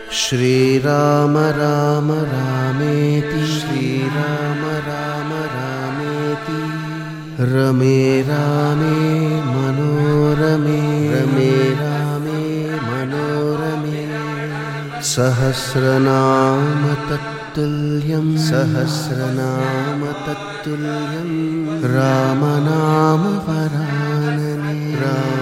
श्रीराम राम रामेति श्रीराम राम रामेति रमे रामे मनोरमे रमे रामे मनोरमे सहस्रनाम तत्तुल्यं सहस्रनाम तत्तुल्यं रामनाम वरानने